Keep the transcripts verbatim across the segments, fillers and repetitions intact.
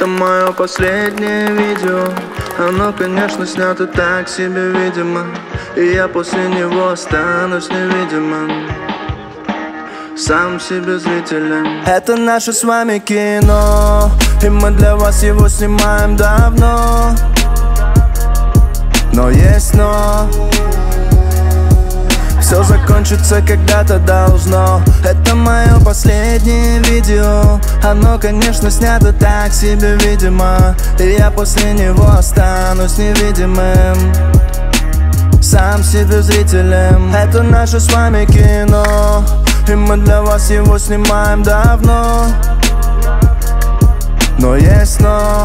Это мое последнее видео. Оно, конечно, снято так себе, видимо. И я после него останусь невидимым, сам себе зрителем. Это наше с вами кино, и мы для вас его снимаем давно. Но есть но, все закончится когда-то должно. Это мое последнее видео. Оно, конечно, снято так себе, видимо. И я после него останусь невидимым, сам себе зрителем. Это наше с вами кино, и мы для вас его снимаем давно. Но есть но,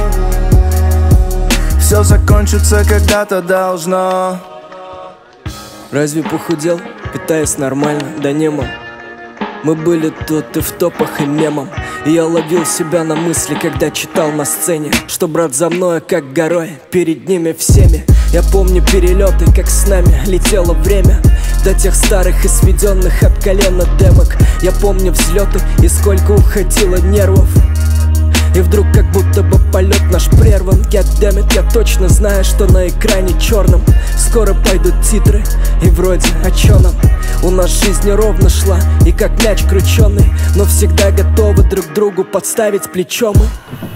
все закончится когда-то должно. Разве похудел, питаясь нормально? Да не, мам. Мы были тут и в топах, и мемом. И я ловил себя на мысли, когда читал на сцене, что брат за мной, как горой, перед ними всеми. Я помню перелеты, как с нами летело время, до тех старых и сведенных об колено демок. Я помню взлеты и сколько уходило нервов. И вдруг как будто бы полет наш прерван. Goddammit, я точно знаю, что на экране черном скоро пойдут титры, и вроде о чё нам? У нас жизнь ровно шла, и как мяч крученый, но всегда готовы друг другу подставить плечо мы.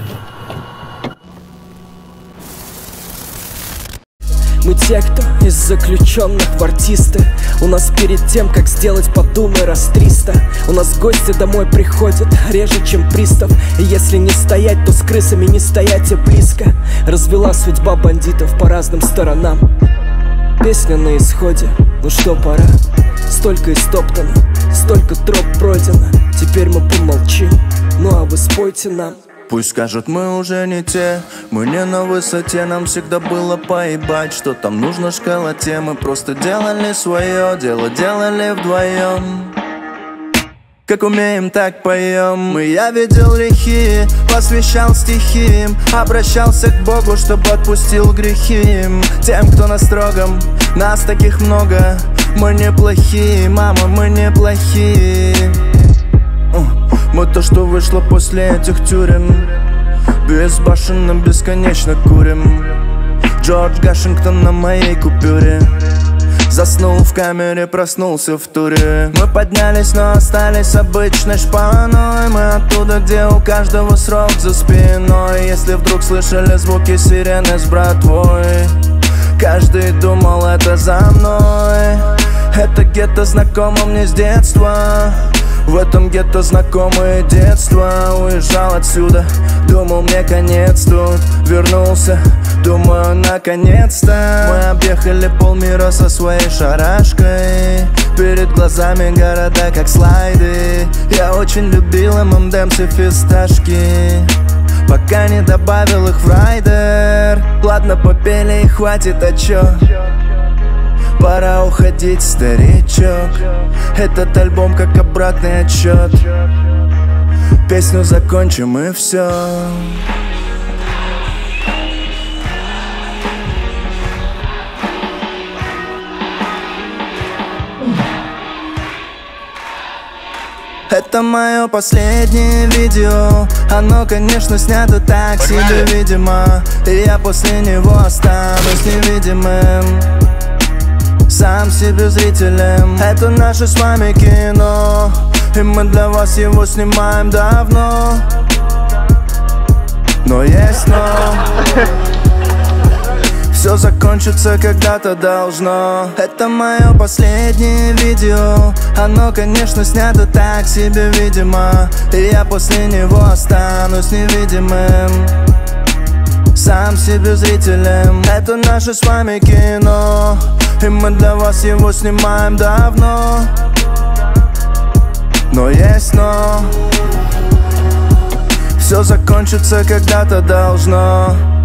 Мы те, кто из заключенных в артисты. У нас перед тем, как сделать, подумай раз триста. У нас гости домой приходят реже, чем пристав. И если не стоять, то с крысами не стоять и близко. Развела судьба бандитов по разным сторонам. Песня на исходе, ну что, пора. Столько истоптано, столько троп пройдено. Теперь мы помолчим, ну а вы спойте нам. Пусть скажут, мы уже не те, мы не на высоте. Нам всегда было поебать, что там нужно школоте. Мы просто делали свое дело, делали вдвоем. Как умеем, так поем. И я видел грехи, посвящал стихи, обращался к Богу, чтобы отпустил грехи. Тем, кто на строгом, нас таких много. Мы неплохие, мама, мы неплохие. Мы то, что вышло после этих тюрем. Безбашенно, бесконечно курим. Джордж Вашингтон на моей купюре. Заснул в камере, проснулся в туре. Мы поднялись, но остались обычной шпаной. Мы оттуда, где у каждого срок за спиной. Если вдруг слышали звуки сирены с братвой, каждый думал, это за мной. Это гетто знакомо мне с детства. В этом гетто знакомое детство. Уезжал отсюда, думал, мне конец тут. Вернулся, думаю, наконец-то. Мы объехали полмира со своей шарашкой. Перед глазами города, как слайды. Я очень любил эм энд эмс и фисташки, пока не добавил их в райдер. Ладно, попели и хватит, а чё? Пора уходить, старичок. Этот альбом как обратный отсчет. Песню закончим и все. Это мое последнее видео. Оно, конечно, снято так себе, видимо. И я после него останусь невидимым, сам себе зрителем. Это наше с вами кино, и мы для вас его снимаем давно. Но есть но, все закончится когда-то должно. Это мое последнее видео. Оно, конечно, снято так себе, видимо. И я после него останусь невидимым, сам себе зрителем. Это наше с вами кино, и мы для вас его снимаем давно. Но есть но, все закончится когда-то должно.